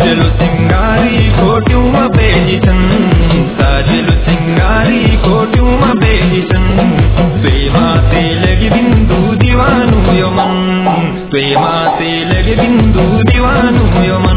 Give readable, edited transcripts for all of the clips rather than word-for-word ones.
साजलु सिंगारी कोट्युम बेजिसन साजलु सिंगारी कोट्युम बेजिसन प्रेमाते लगी बिंदु दीवानु यो मन प्रेमाते लगी बिंदु दीवानु यो मन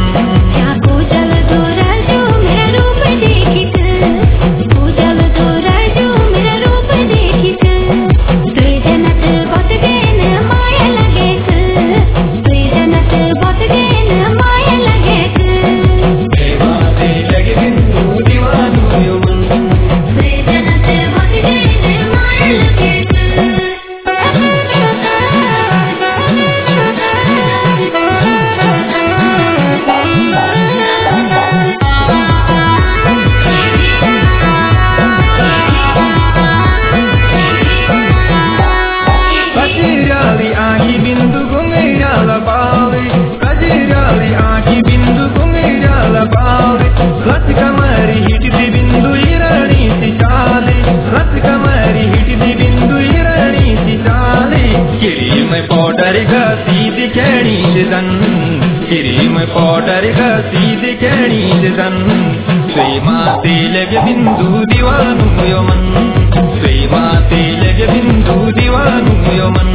किरीम पाउडर घसी दिखणी जन प्रेमाते लगे बिंदु दीवानु यो मन प्रेमाते लगे बिंदु दीवानु यो मन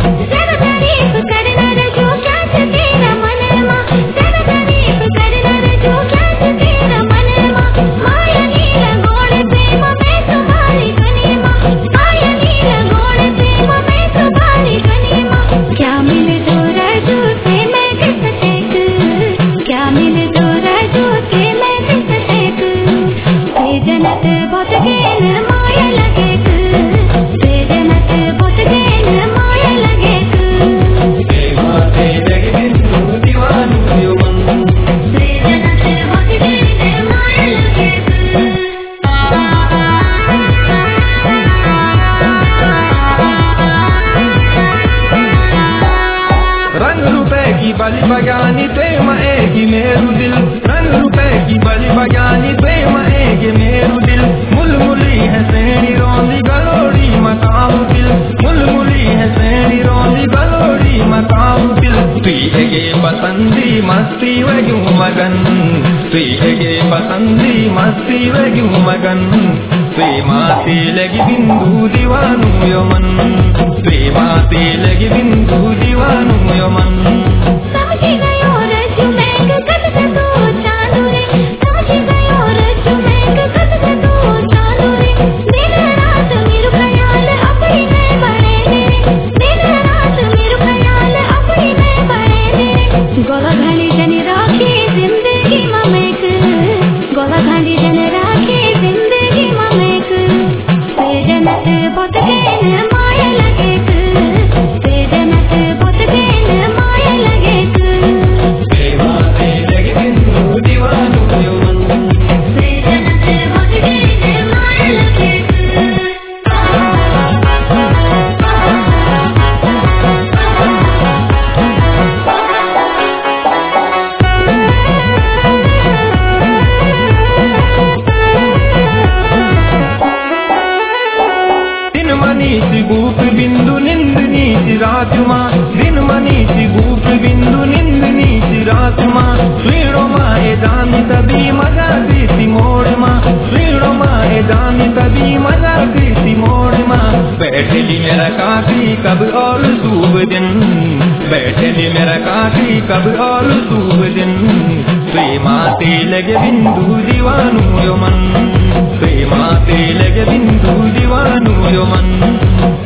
बलि बगानी प्रेम एगी मेरू दिल रंग रुपए की बलि बगानी प्रेम एगी मेरू दिल मुलमुली है सेनी रोंदी गलोड़ी मकाऊ दिल मुलमुली है सेनी रोंदी गलोड़ी मकाऊ दिल तुझे पसंदी मस्ती वग्यू मगन तुझे पसंदी मस्ती वग्यू मगन प्रेमाते लगी बिंदु दीवानु यो मन प्रेमाते लगी बिंदु दीवानु यो मन गूप बिंदु निंदनी राजमा दिन मनीषी गूप बिंदु निंदनी राजमा श्रीणो माए दानी तभी मजा कृषि मोड़ मा श्रीणो माए दानी तभी मजा कृषि मोड़ मा बैठली मेरा काफी कब और सूब दिन बैठली मेरा काफी कब और सूब दिन प्रेमाते लगे बिंदु दीवानु यो मन प्रेमाते लगे बिंदु दीवानु यो मन